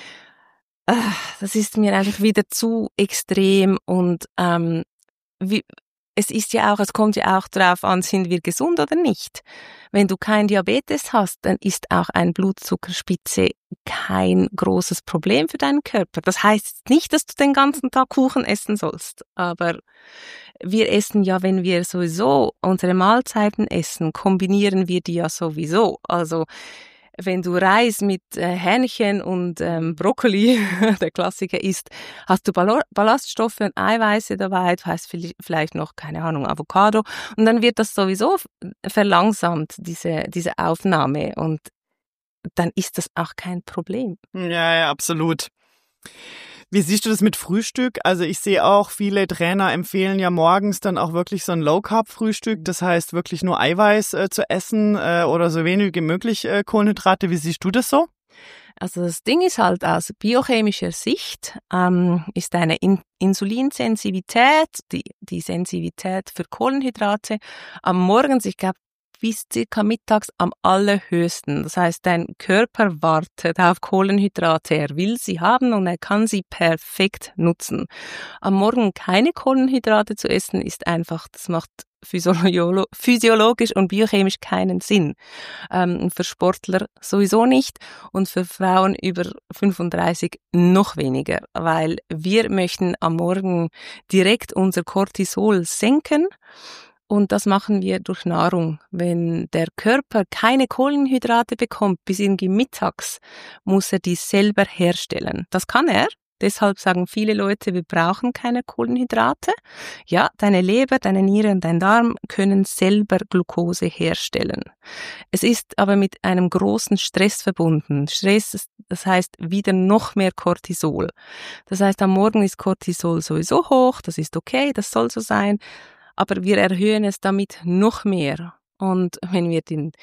Speaker 2: äh, das ist mir einfach wieder zu extrem und ähm, wie, es ist ja auch, es kommt ja auch darauf an, sind wir gesund oder nicht. Wenn du kein Diabetes hast, dann ist auch ein Blutzuckerspitze kein großes Problem für deinen Körper. Das heißt nicht, dass du den ganzen Tag Kuchen essen sollst, aber wir essen ja, wenn wir sowieso unsere Mahlzeiten essen, kombinieren wir die ja sowieso. Also wenn du Reis mit äh, Hähnchen und ähm, Brokkoli, der Klassiker, isst, hast du Ball- Ballaststoffe und Eiweiße dabei, du hast vielleicht noch, keine Ahnung, Avocado und dann wird das sowieso verlangsamt, diese, diese Aufnahme und dann ist das auch kein Problem.
Speaker 1: Ja, ja, absolut. Wie siehst du das mit Frühstück? Also ich sehe auch, viele Trainer empfehlen ja morgens dann auch wirklich so ein Low-Carb-Frühstück. Das heißt wirklich nur Eiweiß äh, zu essen äh, oder so wenig wie möglich äh, Kohlenhydrate. Wie siehst du das so?
Speaker 2: Also das Ding ist halt, aus biochemischer Sicht ähm, ist eine In- Insulinsensitivität, die, die Sensitivität für Kohlenhydrate am Morgen, ich glaube, bis circa mittags am allerhöchsten. Das heißt, dein Körper wartet auf Kohlenhydrate. Er will sie haben und er kann sie perfekt nutzen. Am Morgen keine Kohlenhydrate zu essen ist einfach, das macht physiolo- physiologisch und biochemisch keinen Sinn. Ähm, für Sportler sowieso nicht und für Frauen über fünfunddreißig noch weniger, weil wir möchten am Morgen direkt unser Cortisol senken. Und das machen wir durch Nahrung. Wenn der Körper keine Kohlenhydrate bekommt, bis irgendwie mittags, muss er die selber herstellen. Das kann er. Deshalb sagen viele Leute, wir brauchen keine Kohlenhydrate. Ja, deine Leber, deine Niere und dein Darm können selber Glucose herstellen. Es ist aber mit einem großen Stress verbunden. Stress, das heißt wieder noch mehr Cortisol. Das heißt, am Morgen ist Cortisol sowieso hoch, das ist okay, das soll so sein. Aber wir erhöhen es damit noch mehr. Und wenn wir den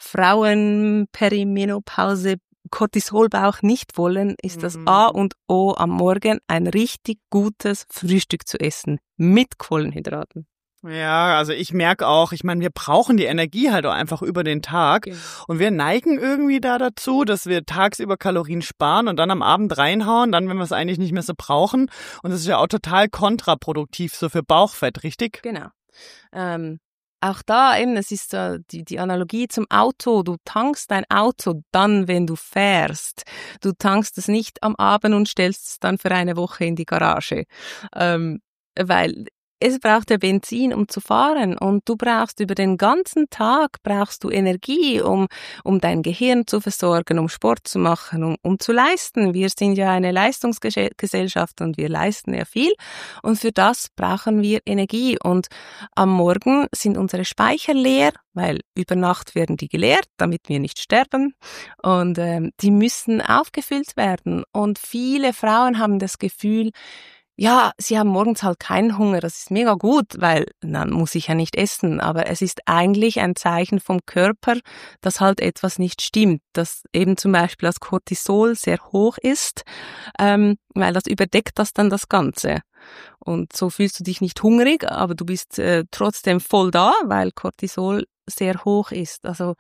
Speaker 2: Frauen Perimenopause Cortisolbauch nicht wollen, ist das A und O am Morgen ein richtig gutes Frühstück zu essen mit Kohlenhydraten.
Speaker 1: Ja, also ich merke auch, ich meine, wir brauchen die Energie halt auch einfach über den Tag.
Speaker 2: Genau.
Speaker 1: Und wir neigen irgendwie da dazu, dass wir tagsüber Kalorien sparen und dann am Abend reinhauen, dann, wenn wir es eigentlich nicht mehr so brauchen. Und das ist ja auch total kontraproduktiv, so für Bauchfett, richtig?
Speaker 2: Genau. Ähm, auch da eben, es ist so die, die Analogie zum Auto. Du tankst dein Auto dann, wenn du fährst. Du tankst es nicht am Abend und stellst es dann für eine Woche in die Garage. Ähm, weil es braucht ja Benzin, um zu fahren und du brauchst über den ganzen Tag brauchst du Energie, um um dein Gehirn zu versorgen, um Sport zu machen, um um zu leisten. Wir sind ja eine Leistungsgesellschaft und wir leisten ja viel und für das brauchen wir Energie und am Morgen sind unsere Speicher leer, weil über Nacht werden die geleert, damit wir nicht sterben und ähm, die müssen aufgefüllt werden und viele Frauen haben das Gefühl, ja, sie haben morgens halt keinen Hunger, das ist mega gut, weil dann muss ich ja nicht essen, aber es ist eigentlich ein Zeichen vom Körper, dass halt etwas nicht stimmt, dass eben zum Beispiel das Cortisol sehr hoch ist, ähm, weil das überdeckt das dann das Ganze. Und so fühlst du dich nicht hungrig, aber du bist äh, trotzdem voll da, weil Cortisol sehr hoch ist. Also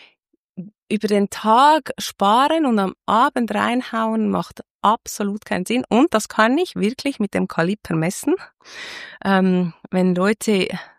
Speaker 2: über den Tag sparen und am Abend reinhauen macht absolut keinen Sinn. Und das kann ich wirklich mit dem Kaliper messen. Ähm, wenn Leute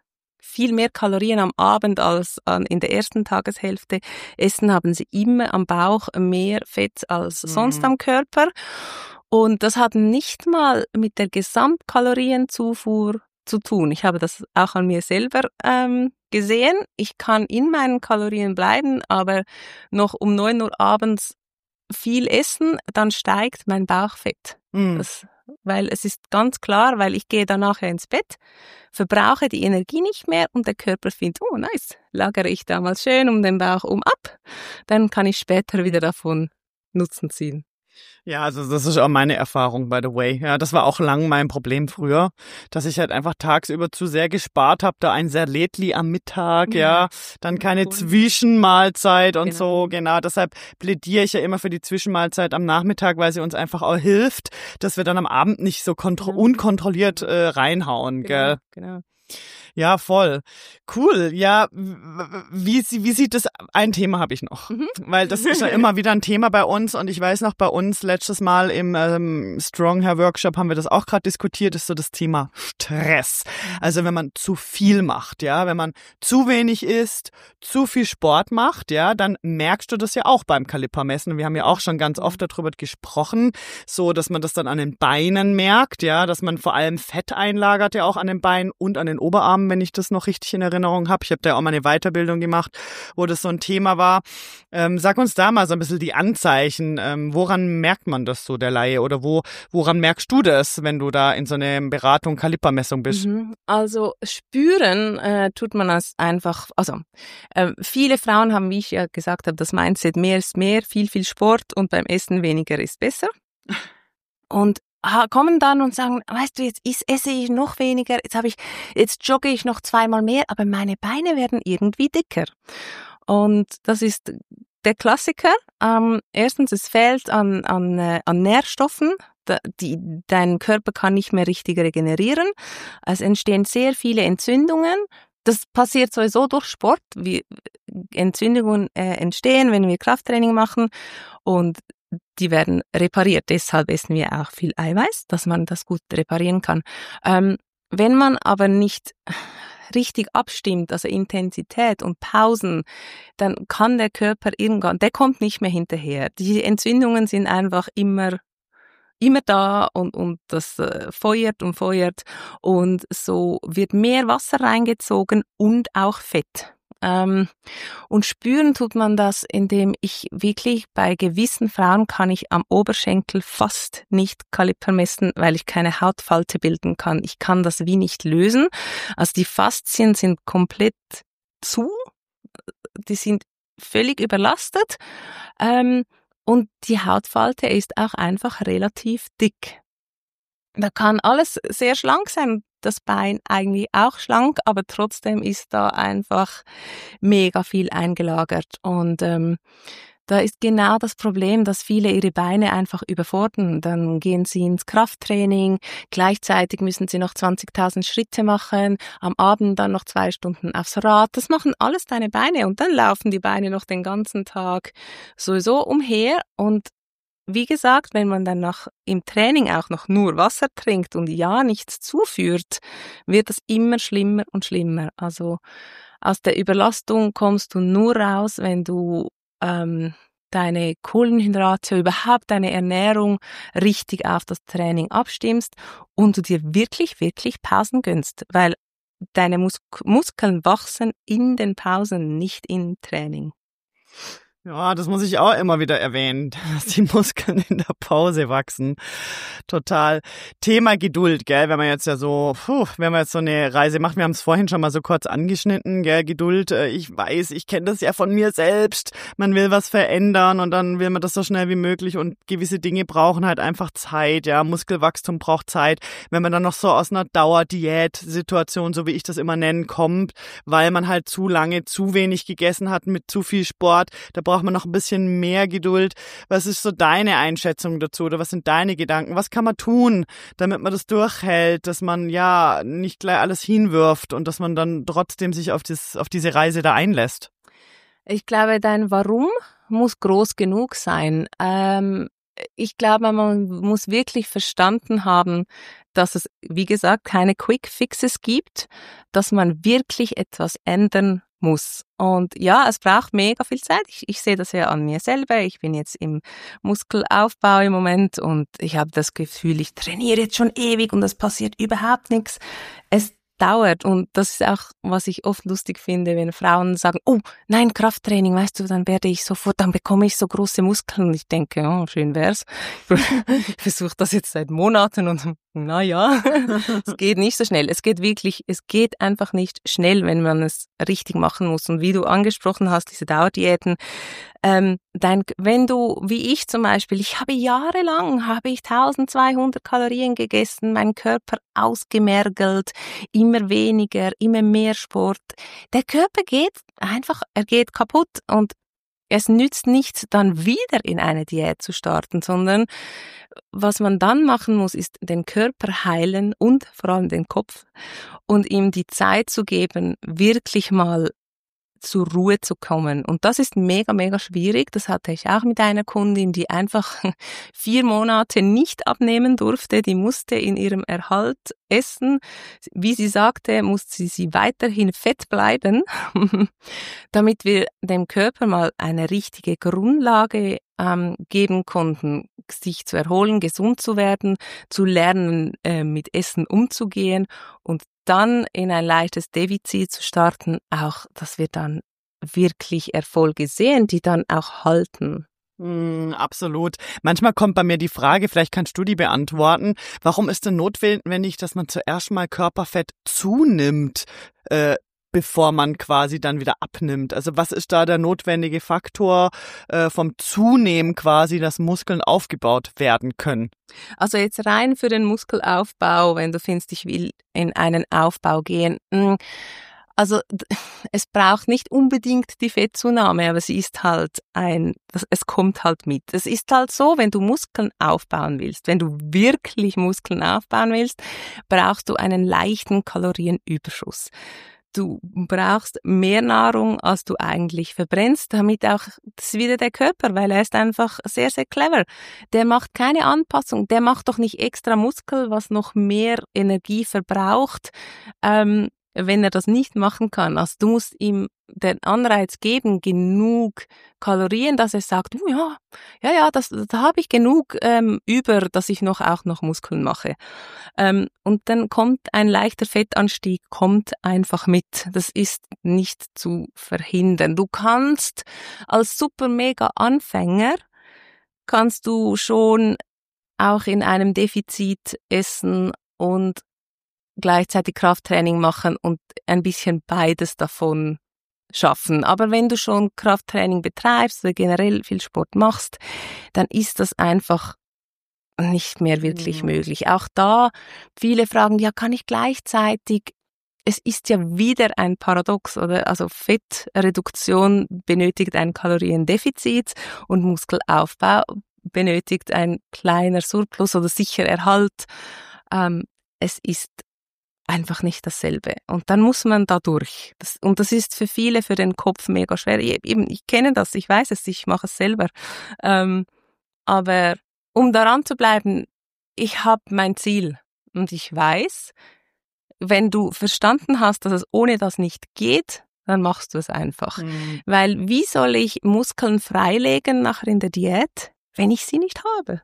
Speaker 2: viel mehr Kalorien am Abend als an, in der ersten Tageshälfte essen, haben sie immer am Bauch mehr Fett als mhm. sonst am Körper. Und das hat nicht mal mit der Gesamtkalorienzufuhr zu tun. Ich habe das auch an mir selber ähm, gesehen. Ich kann in meinen Kalorien bleiben, aber noch um neun Uhr abends viel essen, dann steigt mein Bauchfett. Mm. Das, weil es ist ganz klar, weil ich gehe dann nachher ins Bett, verbrauche die Energie nicht mehr und der Körper findet, oh nice, lagere ich damals schön um den Bauch um ab, dann kann ich später wieder davon Nutzen ziehen.
Speaker 1: Ja, also das ist auch meine Erfahrung, by the way. Ja, das war auch lang mein Problem früher, dass ich halt einfach tagsüber zu sehr gespart habe, da ein Serletli am Mittag, ja, ja dann keine Zwischenmahlzeit und genau. so, genau. Deshalb plädiere ich ja immer für die Zwischenmahlzeit am Nachmittag, weil sie uns einfach auch hilft, dass wir dann am Abend nicht so kontro- ja. unkontrolliert äh, reinhauen,
Speaker 2: genau,
Speaker 1: gell?
Speaker 2: Genau.
Speaker 1: Ja, voll. Cool. Ja, wie, wie sieht das, ein Thema habe ich noch, mhm. weil das ist ja immer wieder ein Thema bei uns und ich weiß noch, bei uns letztes Mal im ähm, Strong Hair Workshop haben wir das auch gerade diskutiert, ist so das Thema Stress. Also wenn man zu viel macht, ja, wenn man zu wenig isst, zu viel Sport macht, ja, dann merkst du das ja auch beim Kalipermessen. Wir haben ja auch schon ganz oft darüber gesprochen, so, dass man das dann an den Beinen merkt, ja, dass man vor allem Fett einlagert ja auch an den Beinen und an den Oberarmen, wenn ich das noch richtig in Erinnerung habe. Ich habe da auch mal eine Weiterbildung gemacht, wo das so ein Thema war. Ähm, sag uns da mal so ein bisschen die Anzeichen. Ähm, woran merkt man das so, der Laie? Oder wo, woran merkst du das, wenn du da in so einer Beratung, Kalipermessung bist?
Speaker 2: Also spüren äh, tut man das einfach, also äh, viele Frauen haben, wie ich ja gesagt habe, das Mindset, mehr ist mehr, viel, viel Sport und beim Essen weniger ist besser. Und kommen dann und sagen, weißt du, jetzt esse ich noch weniger, jetzt habe ich, jetzt jogge ich noch zweimal mehr, aber meine Beine werden irgendwie dicker. Und das ist der Klassiker. Ähm, erstens, es fehlt an, an, äh, an Nährstoffen. Da, die, dein Körper kann nicht mehr richtig regenerieren. Es entstehen sehr viele Entzündungen. Das passiert sowieso durch Sport, wie Entzündungen äh, entstehen, wenn wir Krafttraining machen. Und die werden repariert. Deshalb essen wir auch viel Eiweiß, dass man das gut reparieren kann. Ähm, wenn man aber nicht richtig abstimmt, also Intensität und Pausen, dann kann der Körper irgendwann, der kommt nicht mehr hinterher. Die Entzündungen sind einfach immer immer da und, und das äh, feuert und feuert und so wird mehr Wasser reingezogen und auch Fett. Ähm, und spüren tut man das, indem ich wirklich bei gewissen Frauen kann ich am Oberschenkel fast nicht Kaliper messen, weil ich keine Hautfalte bilden kann. Ich kann das wie nicht lösen. Also die Faszien sind komplett zu, die sind völlig überlastet ähm, und die Hautfalte ist auch einfach relativ dick. Da kann alles sehr schlank sein, das Bein eigentlich auch schlank, aber trotzdem ist da einfach mega viel eingelagert. Und ähm, da ist genau das Problem, dass viele ihre Beine einfach überfordern. Dann gehen sie ins Krafttraining, gleichzeitig müssen sie noch zwanzigtausend Schritte machen, am Abend dann noch zwei Stunden aufs Rad. Das machen alles deine Beine und dann laufen die Beine noch den ganzen Tag sowieso umher und wie gesagt, wenn man dann noch im Training auch noch nur Wasser trinkt und ja nichts zuführt, wird es immer schlimmer und schlimmer. Also aus der Überlastung kommst du nur raus, wenn du ähm, deine Kohlenhydrate, überhaupt deine Ernährung richtig auf das Training abstimmst und du dir wirklich, wirklich Pausen gönnst, weil deine Mus- Muskeln wachsen in den Pausen, nicht im Training.
Speaker 1: Ja, das muss ich auch immer wieder erwähnen, dass die Muskeln in der Pause wachsen. Total. Thema Geduld, gell, wenn man jetzt ja so, puh, wenn man jetzt so eine Reise macht, wir haben es vorhin schon mal so kurz angeschnitten, gell, Geduld, ich weiß, ich kenne das ja von mir selbst, man will was verändern und dann will man das so schnell wie möglich und gewisse Dinge brauchen halt einfach Zeit, ja, Muskelwachstum braucht Zeit, wenn man dann noch so aus einer Dauerdiät-Situation, so wie ich das immer nenne, kommt, weil man halt zu lange zu wenig gegessen hat mit zu viel Sport, da braucht man noch ein bisschen mehr Geduld. Was ist so deine Einschätzung dazu oder was sind deine Gedanken? Was kann man tun, damit man das durchhält, dass man ja nicht gleich alles hinwirft und dass man dann trotzdem sich auf, das, auf diese Reise da einlässt?
Speaker 2: Ich glaube, dein Warum muss groß genug sein. Ähm, ich glaube, man muss wirklich verstanden haben, dass es, wie gesagt, keine Quick Fixes gibt, dass man wirklich etwas ändern muss. Und ja, es braucht mega viel Zeit. Ich, ich sehe das ja an mir selber. Ich bin jetzt im Muskelaufbau im Moment und ich habe das Gefühl, ich trainiere jetzt schon ewig und es passiert überhaupt nichts. Es dauert und das ist auch, was ich oft lustig finde, wenn Frauen sagen, oh, nein, Krafttraining, weißt du, dann werde ich sofort, dann bekomme ich so große Muskeln und ich denke, oh, schön wär's. Ich versuche das jetzt seit Monaten und na ja, es geht nicht so schnell. Es geht wirklich, es geht einfach nicht schnell, wenn man es richtig machen muss. Und wie du angesprochen hast, diese Dauerdiäten, ähm, dein, wenn du, wie ich zum Beispiel, ich habe jahrelang, habe ich eintausendzweihundert Kalorien gegessen, mein Körper ausgemergelt, immer weniger, immer mehr Sport. Der Körper geht einfach, er geht kaputt und es nützt nichts, dann wieder in eine Diät zu starten, sondern was man dann machen muss, ist den Körper heilen und vor allem den Kopf und ihm die Zeit zu geben, wirklich mal zur Ruhe zu kommen. Und das ist mega, mega schwierig. Das hatte ich auch mit einer Kundin, die einfach vier Monate nicht abnehmen durfte. Die musste in ihrem Erhalt essen. Wie sie sagte, musste sie weiterhin fett bleiben, damit wir dem Körper mal eine richtige Grundlage ähm, geben konnten, sich zu erholen, gesund zu werden, zu lernen, äh, mit Essen umzugehen und dann in ein leichtes Defizit zu starten, auch, dass wir dann wirklich Erfolge sehen, die dann auch halten.
Speaker 1: Mm, absolut. Manchmal kommt bei mir die Frage, vielleicht kannst du die beantworten, warum ist denn notwendig, dass man zuerst mal Körperfett zunimmt, äh, bevor man quasi dann wieder abnimmt? Also was ist da der notwendige Faktor äh, vom Zunehmen quasi, dass Muskeln aufgebaut werden können?
Speaker 2: Also jetzt rein für den Muskelaufbau, wenn du findest, ich will in einen Aufbau gehen. Also es braucht nicht unbedingt die Fettzunahme, aber sie ist halt ein, es kommt halt mit. Es ist halt so, wenn du Muskeln aufbauen willst, wenn du wirklich Muskeln aufbauen willst, brauchst du einen leichten Kalorienüberschuss. Du brauchst mehr Nahrung, als du eigentlich verbrennst, damit auch, das ist wieder der Körper, weil er ist einfach sehr, sehr clever. Der macht keine Anpassung, der macht doch nicht extra Muskel, was noch mehr Energie verbraucht, ähm, wenn er das nicht machen kann. Also du musst ihm den Anreiz geben, genug Kalorien, dass er sagt, oh ja, ja, ja, das, da habe ich genug ähm, über, dass ich noch auch noch Muskeln mache. Ähm, und dann kommt ein leichter Fettanstieg, kommt einfach mit. Das ist nicht zu verhindern. Du kannst als super mega Anfänger kannst du schon auch in einem Defizit essen und gleichzeitig Krafttraining machen und ein bisschen beides davon schaffen. Aber wenn du schon Krafttraining betreibst oder generell viel Sport machst, dann ist das einfach nicht mehr wirklich mhm. möglich. Auch da, viele fragen, ja, kann ich gleichzeitig, es ist ja wieder ein Paradox, oder? Also Fettreduktion benötigt ein Kaloriendefizit und Muskelaufbau benötigt ein kleiner Surplus oder sicher Erhalt. Ähm, es ist einfach nicht dasselbe. Und dann muss man da durch. Das, und das ist für viele, für den Kopf mega schwer. Ich, eben, ich kenne das, ich weiß es, ich mache es selber. Ähm, aber um daran zu bleiben, ich habe mein Ziel. Und ich weiß, wenn du verstanden hast, dass es ohne das nicht geht, dann machst du es einfach. Mhm. Weil wie soll ich Muskeln freilegen nachher in der Diät, wenn ich sie nicht habe?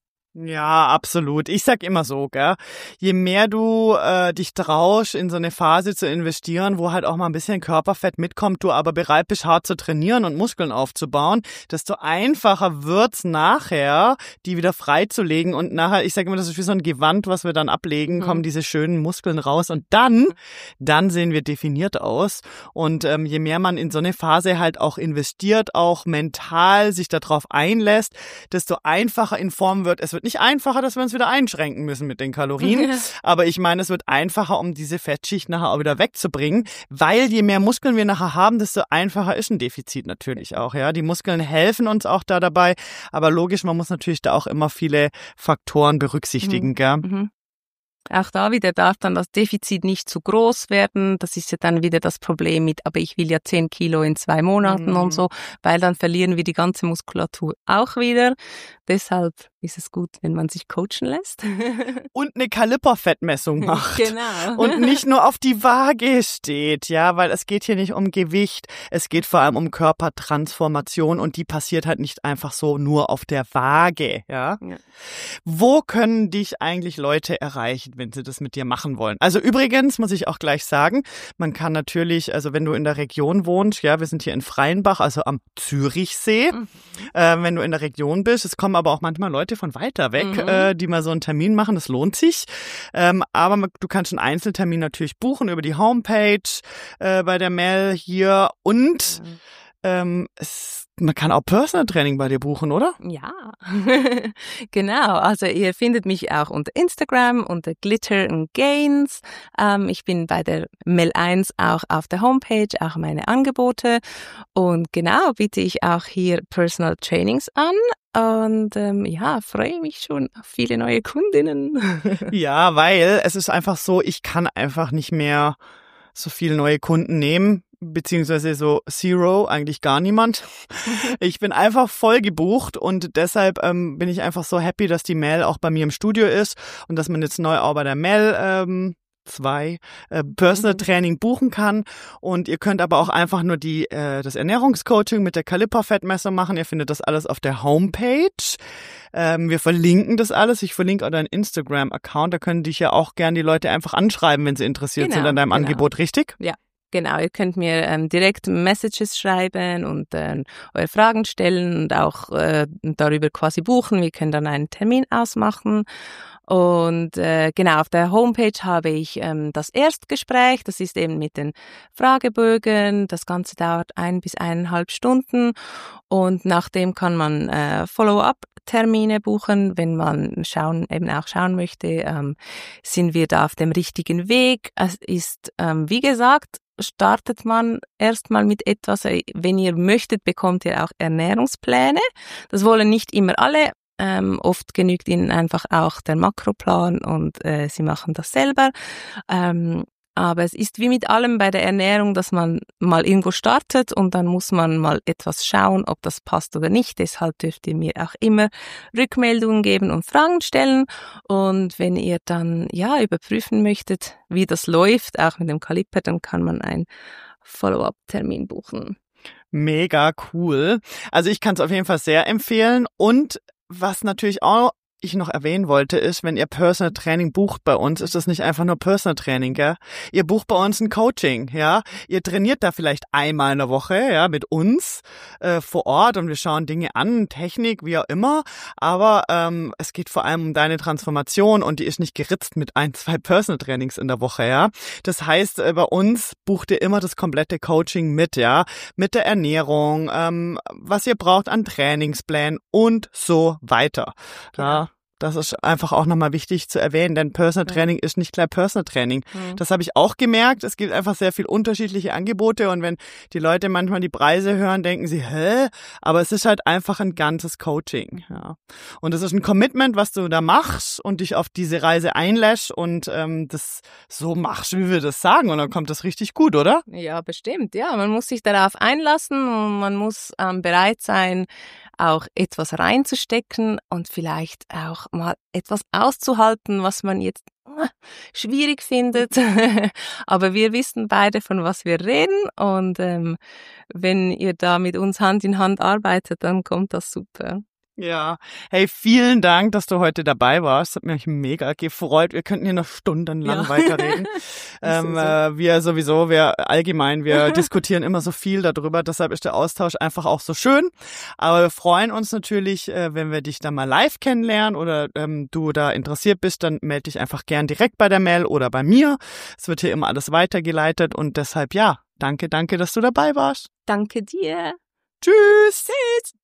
Speaker 1: Ja, absolut. Ich sag immer so, gell, je mehr du äh, dich traust, in so eine Phase zu investieren, wo halt auch mal ein bisschen Körperfett mitkommt, du aber bereit bist, hart zu trainieren und Muskeln aufzubauen, desto einfacher wird's nachher, die wieder freizulegen und nachher, ich sag immer, das ist wie so ein Gewand, was wir dann ablegen, mhm. kommen diese schönen Muskeln raus und dann, dann sehen wir definiert aus und ähm, je mehr man in so eine Phase halt auch investiert, auch mental sich darauf einlässt, desto einfacher in Form wird, es wird nicht einfacher, dass wir uns wieder einschränken müssen mit den Kalorien, ja. aber ich meine, es wird einfacher, um diese Fettschicht nachher auch wieder wegzubringen, weil je mehr Muskeln wir nachher haben, desto einfacher ist ein Defizit natürlich auch, ja. Die Muskeln helfen uns auch da dabei, aber logisch, man muss natürlich da auch immer viele Faktoren berücksichtigen,
Speaker 2: mhm.
Speaker 1: gell?
Speaker 2: Mhm. Auch da wieder darf dann das Defizit nicht zu groß werden. Das ist ja dann wieder das Problem mit, aber ich will ja zehn Kilo in zwei Monaten mhm. und so, weil dann verlieren wir die ganze Muskulatur auch wieder. Deshalb ist es gut, wenn man sich coachen lässt.
Speaker 1: Und eine Kaliperfettmessung macht.
Speaker 2: Genau.
Speaker 1: Und nicht nur auf die Waage steht, ja, weil es geht hier nicht um Gewicht, es geht vor allem um Körpertransformation und die passiert halt nicht einfach so nur auf der Waage, ja. ja. Wo können dich eigentlich Leute erreichen, wenn sie das mit dir machen wollen? Also übrigens muss ich auch gleich sagen, man kann natürlich, also wenn du in der Region wohnst, ja, wir sind hier in Freienbach, also am Zürichsee, mhm. äh, wenn du in der Region bist, es kommen aber auch manchmal Leute von weiter weg, mhm. äh, die mal so einen Termin machen, das lohnt sich. Ähm, aber du kannst einen Einzeltermin natürlich buchen über die Homepage äh, bei der Mel hier und mhm. ähm, es man kann auch Personal Training bei dir buchen, oder?
Speaker 2: Ja, genau. Also ihr findet mich auch unter Instagram, unter Glitter and Gains. Ähm, ich bin bei der Mel eins auch auf der Homepage, auch meine Angebote. Und genau, biete ich auch hier Personal Trainings an. Und ähm, ja, freue mich schon auf viele neue Kundinnen.
Speaker 1: Ja, weil es ist einfach so, ich kann einfach nicht mehr so viele neue Kunden nehmen. Beziehungsweise so Zero, eigentlich gar niemand. Ich bin einfach voll gebucht und deshalb ähm, bin ich einfach so happy, dass die Mel auch bei mir im Studio ist und dass man jetzt neu auch bei der Mel ähm, zwei äh, Personal Training buchen kann. Und ihr könnt aber auch einfach nur die äh, das Ernährungscoaching mit der Kaliperfettmessung machen. Ihr findet das alles auf der Homepage. Ähm, wir verlinken das alles. Ich verlinke auch deinen Instagram-Account. Da können dich ja auch gern die Leute einfach anschreiben, wenn sie interessiert
Speaker 2: genau,
Speaker 1: sind an deinem
Speaker 2: genau.
Speaker 1: Angebot, richtig?
Speaker 2: Ja. Genau, ihr könnt mir ähm, direkt Messages schreiben und äh, eure Fragen stellen und auch äh, darüber quasi buchen. Wir können dann einen Termin ausmachen. Und äh, genau, auf der Homepage habe ich ähm, das Erstgespräch. Das ist eben mit den Fragebögen. Das Ganze dauert ein bis eineinhalb Stunden. Und nachdem kann man äh, Follow-up-Termine buchen, wenn man schauen, eben auch schauen möchte, ähm, sind wir da auf dem richtigen Weg. Es ist, ähm, wie gesagt, startet man erstmal mit etwas, wenn ihr möchtet, bekommt ihr auch Ernährungspläne. Das wollen nicht immer alle. Ähm, oft genügt ihnen einfach auch der Makroplan und äh, sie machen das selber. Ähm, aber es ist wie mit allem bei der Ernährung, dass man mal irgendwo startet und dann muss man mal etwas schauen, ob das passt oder nicht. Deshalb dürft ihr mir auch immer Rückmeldungen geben und Fragen stellen. Und wenn ihr dann ja überprüfen möchtet, wie das läuft, auch mit dem Kaliper, dann kann man einen Follow-up-Termin buchen.
Speaker 1: Mega cool. Also ich kann es auf jeden Fall sehr empfehlen. Und was natürlich auch ich noch erwähnen wollte, ist, wenn ihr Personal Training bucht bei uns, ist das nicht einfach nur Personal Training, gell? Ihr bucht bei uns ein Coaching, ja? Ihr trainiert da vielleicht einmal in der Woche, ja, mit uns äh, vor Ort und wir schauen Dinge an, Technik, wie auch immer, aber ähm, es geht vor allem um deine Transformation und die ist nicht geritzt mit ein, zwei Personal Trainings in der Woche, ja? Das heißt, äh, bei uns bucht ihr immer das komplette Coaching mit, ja? Mit der Ernährung, ähm, was ihr braucht an Trainingsplänen und so weiter, ja? Das ist einfach auch nochmal wichtig zu erwähnen, denn Personal Training ist nicht gleich Personal Training. Mhm. Das habe ich auch gemerkt. Es gibt einfach sehr viel unterschiedliche Angebote und wenn die Leute manchmal die Preise hören, denken sie, hä? Aber es ist halt einfach ein ganzes Coaching. Ja. Und es ist ein Commitment, was du da machst und dich auf diese Reise einlässt und ähm, das so machst, wie wir das sagen. Und dann kommt das richtig gut, oder?
Speaker 2: Ja, bestimmt. Ja, man muss sich darauf einlassen und man muss ähm, bereit sein, auch etwas reinzustecken und vielleicht auch mal etwas auszuhalten, was man jetzt äh, schwierig findet. Aber wir wissen beide, von was wir reden und ähm, wenn ihr da mit uns Hand in Hand arbeitet, dann kommt das super.
Speaker 1: Ja, hey, vielen Dank, dass du heute dabei warst. Hat mich mega gefreut. Wir könnten hier noch stundenlang ja. weiterreden. ähm, so. äh, wir sowieso, wir allgemein, wir diskutieren immer so viel darüber. Deshalb ist der Austausch einfach auch so schön. Aber wir freuen uns natürlich, äh, wenn wir dich dann mal live kennenlernen oder ähm, du da interessiert bist, dann melde dich einfach gern direkt bei der Mel oder bei mir. Es wird hier immer alles weitergeleitet und deshalb ja, danke, danke, dass du dabei warst.
Speaker 2: Danke dir.
Speaker 1: Tschüss.
Speaker 2: Tschüss.